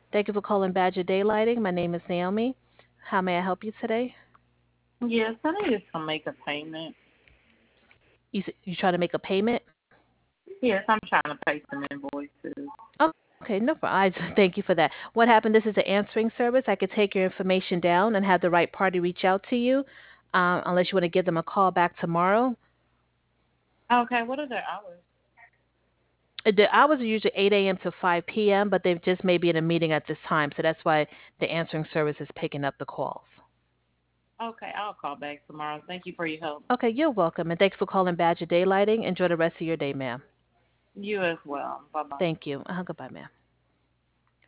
Thank you for calling Badger Daylighting. My name is Naomi. How may I help you today? Yes, I needed to make a payment. You try to make a payment? Yes, I'm trying to pay some invoices. Okay, no problem. Thank you for that. What happened? This is an answering service. I could take your information down and have the right party reach out to you, unless you want to give them a call back tomorrow. Okay, what are their hours? The hours are usually 8 a.m. to 5 p.m., but they just may be in a meeting at this time, so that's why the answering service is picking up the calls. Okay, I'll call back tomorrow. Thank you for your help. Okay, you're welcome, and thanks for calling Badger Daylighting. Enjoy the rest of your day, ma'am. You as well. Bye bye. Thank you. Goodbye, ma'am.